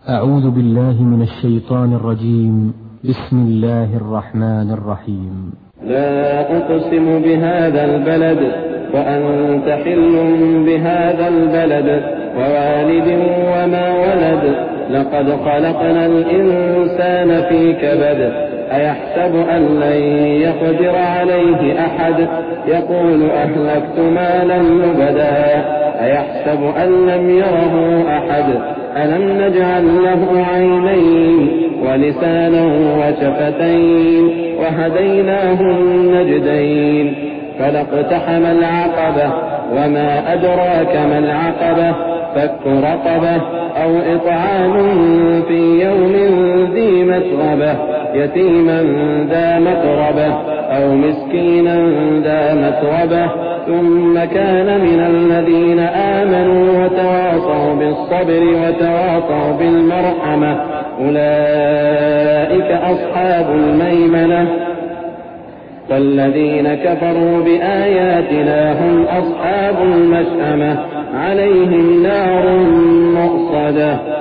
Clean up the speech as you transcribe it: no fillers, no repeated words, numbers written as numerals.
أعوذ بالله من الشيطان الرجيم. بسم الله الرحمن الرحيم. لا أقسم بهذا البلد وأنت حل بهذا البلد ووالد وما ولد لقد خلقنا الإنسان في كبد أيحسب أن لن يقدر عليه أحد يقول أهلكت مالا لبدا أيحسب أن لم يره أحد ألم نجعل له عينين ولسانا وشفتين وهديناه النجدين فلاقتحم العقبة وما أدراك ما العقبة فك رقبة أو إطعام في يوم ذي مسغبة يتيما ذا مقربة أو مسكينا ذا متربة ثم كان من الذين آمنوا وتواصوا بالصبر وتواصوا بالمرحمة أولئك أصحاب الميمنة والذين كفروا بآياتنا هم أصحاب المشأمة عليهم نار مؤصدة